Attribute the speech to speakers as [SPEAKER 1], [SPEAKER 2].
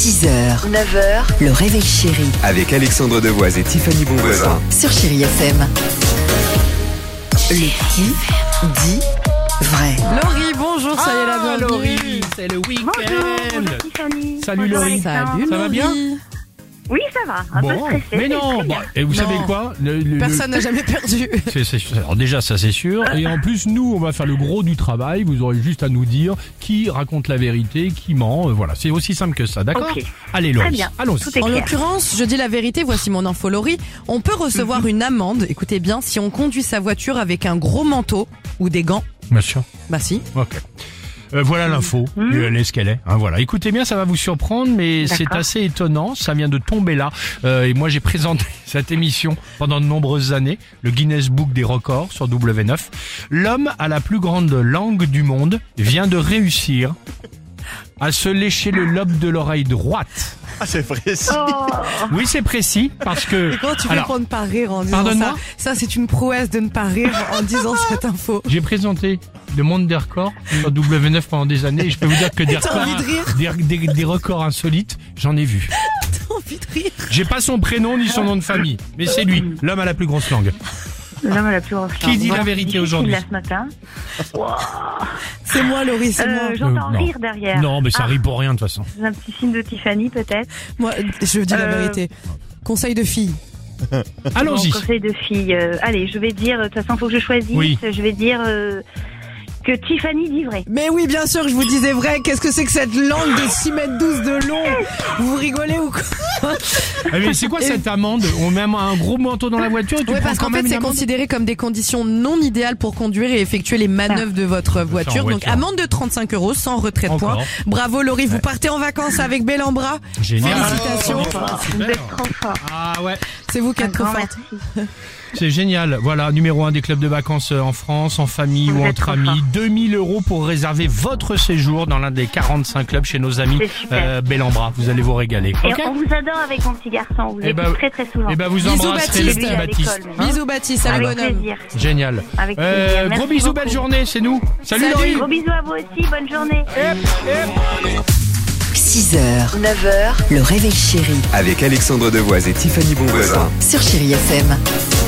[SPEAKER 1] 6h, 9h, le réveil chéri
[SPEAKER 2] Avec Alexandre Devoise et Tiffany Bonvoisin.
[SPEAKER 1] sur Chéri FM. Le qui dit vrai.
[SPEAKER 3] Laurie, bonjour, ça y est la bienvenue.
[SPEAKER 4] Laurie, c'est le week-end.
[SPEAKER 5] Bonjour Tiffany.
[SPEAKER 4] Salut
[SPEAKER 5] Bonjour,
[SPEAKER 4] Laurie.
[SPEAKER 5] Alexandre.
[SPEAKER 4] Ça va bien?
[SPEAKER 5] Oui, ça va. Un peu stressé.
[SPEAKER 4] mais non.
[SPEAKER 5] très bien.
[SPEAKER 4] Et vous
[SPEAKER 3] Non.
[SPEAKER 4] savez quoi?
[SPEAKER 3] Personne n'a jamais perdu.
[SPEAKER 4] Alors déjà, ça c'est sûr. Et en plus, nous, on va faire le gros du travail. Vous aurez juste à nous dire qui raconte la vérité, qui ment. Voilà, c'est aussi simple que ça, d'accord?
[SPEAKER 5] Ok.
[SPEAKER 4] Allez Laurie,
[SPEAKER 5] Très bien.
[SPEAKER 4] allons-y.
[SPEAKER 5] Tout est
[SPEAKER 3] En
[SPEAKER 5] clair.
[SPEAKER 3] l'occurrence, je dis la vérité, voici mon info Laurie. On peut recevoir une amende, écoutez bien, si on conduit sa voiture avec un gros manteau ou des gants.
[SPEAKER 4] Bien sûr.
[SPEAKER 3] Bah si.
[SPEAKER 4] Ok. Voilà l'info, elle est ce qu'elle est. Hein, voilà. Écoutez bien, ça va vous surprendre, mais c'est
[SPEAKER 5] D'accord.
[SPEAKER 4] assez étonnant. Ça vient de tomber là. Et moi, j'ai présenté cette émission pendant de nombreuses années, le Guinness Book des records sur W9. L'homme à la plus grande langue du monde vient de réussir à se lécher le lobe de l'oreille droite.
[SPEAKER 6] Ah, c'est précis.
[SPEAKER 5] Oh,
[SPEAKER 4] Oui, c'est précis parce que.
[SPEAKER 3] Et comment tu fais
[SPEAKER 4] Alors,
[SPEAKER 3] pour ne pas rire en disant
[SPEAKER 4] pardonne-moi
[SPEAKER 3] ça? Ça, c'est une prouesse de ne pas rire en disant cette info.
[SPEAKER 4] j'ai présenté le monde des records sur W9 pendant des années et je peux vous dire que des
[SPEAKER 3] t'as
[SPEAKER 4] records,
[SPEAKER 3] envie de rire
[SPEAKER 4] des records insolites, j'en ai vu.
[SPEAKER 3] T'as envie de rire.
[SPEAKER 4] J'ai pas son prénom ni son nom de famille, mais c'est lui, l'homme à la plus grosse langue.
[SPEAKER 5] l'homme à la plus grosse
[SPEAKER 4] Qui dit la vérité
[SPEAKER 5] difficile,
[SPEAKER 4] aujourd'hui?
[SPEAKER 5] là, ce matin.
[SPEAKER 3] C'est moi Laurie, c'est moi.
[SPEAKER 5] J'entends
[SPEAKER 4] non.
[SPEAKER 5] rire derrière.
[SPEAKER 4] Non, mais ça rit pour rien de toute façon.
[SPEAKER 5] C'est un petit signe de Tiffany, peut-être.
[SPEAKER 3] Moi, je dis la vérité. Conseil de fille.
[SPEAKER 4] Allons-y.
[SPEAKER 5] Mon conseil de fille. Allez, je vais dire, de toute façon, il faut que je choisisse.
[SPEAKER 4] Oui.
[SPEAKER 5] Je vais dire que Tiffany dit vrai.
[SPEAKER 3] Mais oui, bien sûr, je vous disais vrai. Qu'est-ce que c'est que cette langue de 6 mètres 12 de long? Vous rigolez ou quoi?
[SPEAKER 4] Ah, mais c'est quoi cette amende? On met un gros manteau dans la voiture et tu
[SPEAKER 3] Oui,
[SPEAKER 4] prends
[SPEAKER 3] parce
[SPEAKER 4] quand
[SPEAKER 3] qu'en
[SPEAKER 4] même
[SPEAKER 3] fait,
[SPEAKER 4] une
[SPEAKER 3] c'est
[SPEAKER 4] amende?
[SPEAKER 3] considéré comme des conditions non idéales pour conduire et effectuer les manœuvres de votre voiture. Donc,
[SPEAKER 4] voiture.
[SPEAKER 3] amende de 35 € sans retrait de
[SPEAKER 4] Encore.
[SPEAKER 3] points. Bravo, Laurie. Vous partez en vacances avec belle en bras.
[SPEAKER 4] Génial.
[SPEAKER 3] Félicitations.
[SPEAKER 5] Vous êtes trop fort.
[SPEAKER 4] Ah ouais.
[SPEAKER 3] C'est vous qui
[SPEAKER 5] Un
[SPEAKER 3] êtes trop
[SPEAKER 5] grand
[SPEAKER 3] forte.
[SPEAKER 5] merci.
[SPEAKER 4] C'est génial. Voilà, numéro 1 des clubs de vacances en France, en famille
[SPEAKER 5] Vous
[SPEAKER 4] ou
[SPEAKER 5] êtes
[SPEAKER 4] entre
[SPEAKER 5] trop
[SPEAKER 4] amis.
[SPEAKER 5] fort.
[SPEAKER 4] 2000 € pour réserver votre séjour dans l'un des 45 clubs chez nos amis
[SPEAKER 5] C'est super.
[SPEAKER 4] Bellambra. Vous allez vous régaler.
[SPEAKER 5] Et
[SPEAKER 4] Ok.
[SPEAKER 5] on vous adore avec mon petit garçon. Vous
[SPEAKER 4] Eh
[SPEAKER 5] êtes
[SPEAKER 4] ben,
[SPEAKER 5] très très souvent.
[SPEAKER 4] Eh ben vous
[SPEAKER 3] Bisous,
[SPEAKER 4] embrasserez le
[SPEAKER 3] Baptiste.
[SPEAKER 4] petit
[SPEAKER 5] Lui, à
[SPEAKER 4] Baptiste.
[SPEAKER 5] l'école, mais.
[SPEAKER 3] Bisous, Baptiste. Salut,
[SPEAKER 5] Avec
[SPEAKER 3] bonhomme.
[SPEAKER 5] plaisir.
[SPEAKER 4] Génial.
[SPEAKER 5] Avec plaisir.
[SPEAKER 4] Gros
[SPEAKER 5] Merci
[SPEAKER 4] bisous,
[SPEAKER 5] beaucoup.
[SPEAKER 4] belle journée, c'est nous. Salut,
[SPEAKER 3] Salut.
[SPEAKER 4] Laurie.
[SPEAKER 5] Gros bisous à vous aussi. Bonne journée.
[SPEAKER 1] 6h, 9h, le réveil chéri
[SPEAKER 2] Avec Alexandre Devoise et Tiffany Bonvoisin.
[SPEAKER 1] sur Chéri FM.